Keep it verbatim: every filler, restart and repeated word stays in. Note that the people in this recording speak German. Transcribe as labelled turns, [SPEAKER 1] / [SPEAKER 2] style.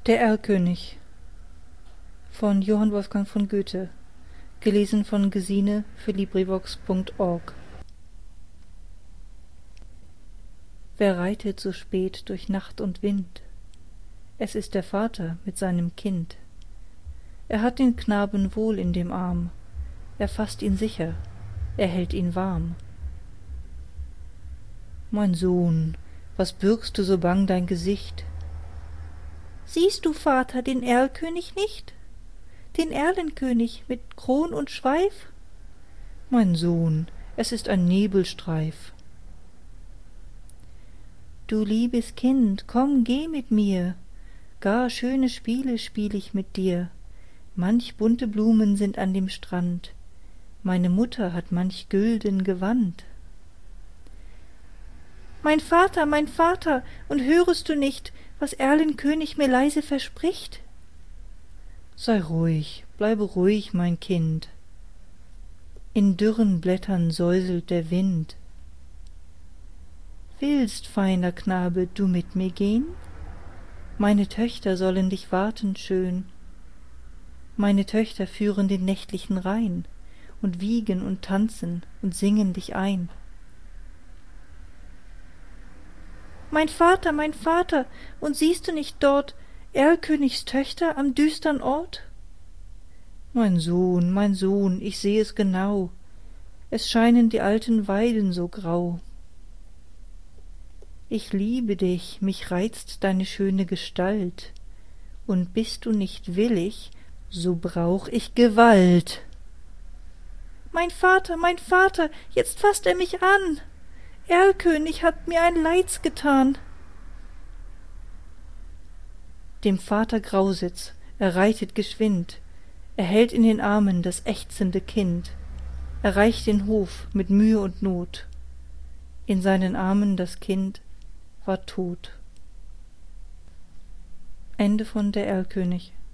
[SPEAKER 1] Der Erlkönig von Johann Wolfgang von Goethe, gelesen von Gesine für LibriVox Punkt org. Wer reitet so spät durch Nacht und Wind? Es ist der Vater mit seinem Kind. Er hat den Knaben wohl in dem Arm, er faßt ihn sicher, er hält ihn warm. Mein Sohn, was bürgst du so bang dein Gesicht?
[SPEAKER 2] Siehst du, Vater, den Erlkönig nicht? Den Erlenkönig mit Kron und Schweif?
[SPEAKER 1] Mein Sohn, es ist ein Nebelstreif.
[SPEAKER 2] Du liebes Kind, komm, geh mit mir, gar schöne Spiele spiel ich mit dir. Manch bunte Blumen sind an dem Strand, meine Mutter hat manch gülden Gewand. Mein Vater, mein Vater, und hörest du nicht, was Erlenkönig mir leise verspricht?
[SPEAKER 1] Sei ruhig, bleibe ruhig, mein Kind. In dürren Blättern säuselt der Wind.
[SPEAKER 2] Willst, feiner Knabe, du mit mir gehn?
[SPEAKER 1] Meine Töchter sollen dich warten schön. Meine Töchter führen den nächtlichen Rhein und wiegen und tanzen und singen dich ein.
[SPEAKER 2] Mein Vater, mein Vater, und siehst du nicht dort Erlkönigs Töchter am düstern Ort?
[SPEAKER 1] Mein Sohn, mein Sohn, ich seh es genau, es scheinen die alten Weiden so grau. Ich liebe dich, mich reizt deine schöne Gestalt, und bist du nicht willig, so brauch ich Gewalt.
[SPEAKER 2] Mein Vater, mein Vater, jetzt faßt er mich an, Erlkönig hat mir ein Leids getan.
[SPEAKER 1] Dem Vater grausit's, er reitet geschwind, er hält in den Armen das ächzende Kind, erreicht den Hof mit Mühe und Not, in seinen Armen das Kind war tot. Ende von Der Erlkönig.